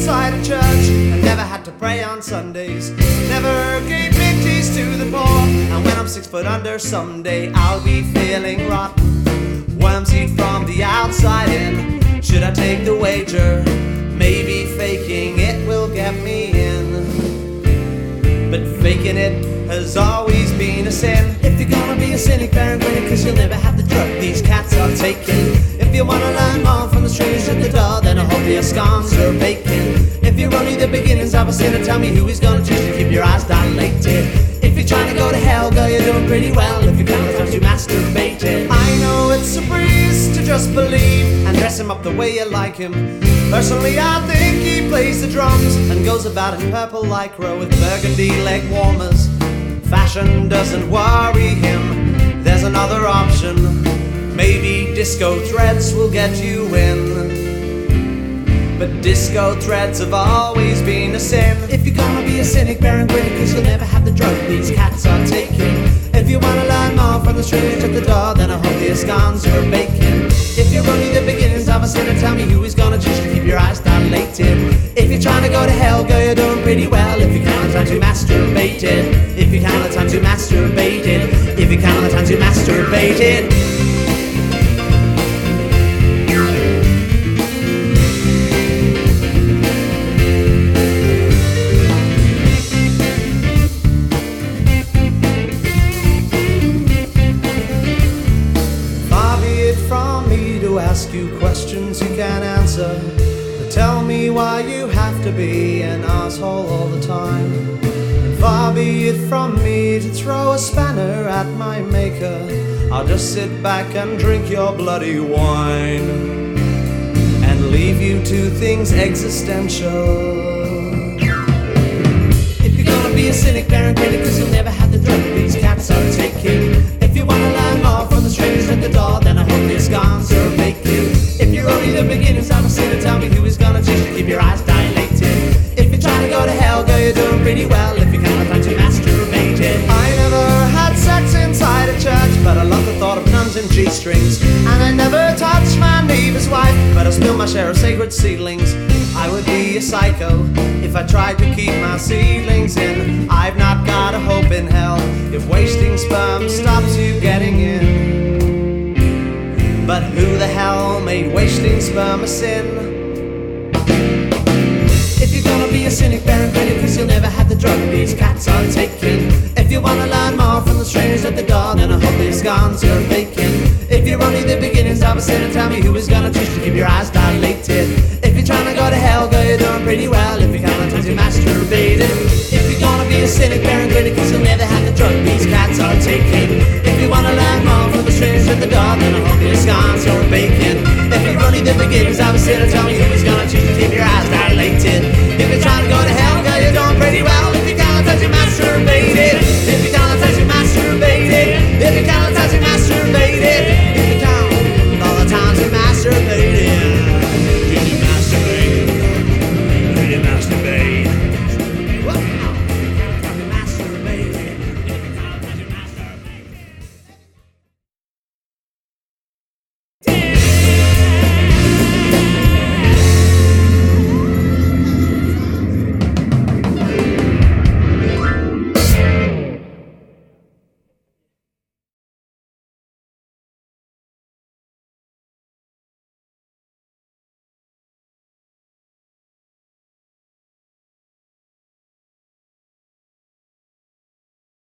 inside a church and never had to pray on Sundays. Never gave big teas to the poor, and when I'm 6 foot under someday, I'll be feeling rotten. Worms eat from the outside in. Should I take the wager? Maybe faking it will get me in. But faking it has always been a sin. If you're gonna be a cynic, bear and grin, cause you'll never have the drug these cats are taking. If you wanna learn more from the strangers at the door, then I hope your scones are baking. If you're only the beginnings of a sinner, tell me who is gonna teach you to keep your eyes dilated. If you're trying to go to hell, girl, you're doing pretty well. If you count the times you masturbated. I know it's a breeze to just believe and dress him up the way you like him. Personally, I think he plays the drums and goes about in purple lycra with burgundy leg warmers. Fashion doesn't worry him. There's another option. Maybe disco threads will get you in. But disco threads have always been a sin. If you're gonna be a cynic, bear and grin, cause you'll never have the drug these cats are taking. If you wanna learn more from the strangers at the door, then I hope your scones are baking. If you're only the beginnings of a sinner, tell me who is gonna teach you to keep your eyes dilated. If you're trying to go to hell, girl, you're doing pretty well. If you count the times you masturbated. If you count the times you masturbated. If you count the times you masturbated. Ask you questions you can't answer, but tell me why you have to be an asshole all the time. And far be it from me to throw a spanner at my maker. I'll just sit back and drink your bloody wine and leave you to things existential. If you're gonna be a cynic, bear and grin, cause you'll never have the drug these cats are taking. If you wanna learn more from the strangers at the door, then I hope your scones are baking. If you're only the beginnings of a sinner, tell me who is gonna teach you to keep your eyes dilated. If you're trying to go to hell, girl, you're doing pretty well. If you count the times you masturbated. I never had sex inside a church, but I love the thought of nuns and G-strings. And I never touched my neighbor's wife, but I spilled my share of sacred seedlings. I would be a psycho if I tried to keep my seedlings in. I've not got a hope in hell if wasting sperm stops you getting in. But who the hell made wasting sperm a sin? If you're gonna be a cynic, bear and grin, cause you'll never have the drug these cats are taking. If you wanna learn more from the strangers at the door, then I hope these scones are baking. If you're only the beginnings of a sinner, tell me who is gonna teach you to keep your eyes dilated. If you're trying to go to hell, girl, you're doing pretty well. If you count the times you masturbated. If you're gonna be a cynic, bear and grin, cause you'll never have the drug these cats are taking. If you wanna learn more from the strangers at the door, then I hope your scones are baking. If you're only the beginnings of a sinner, tell me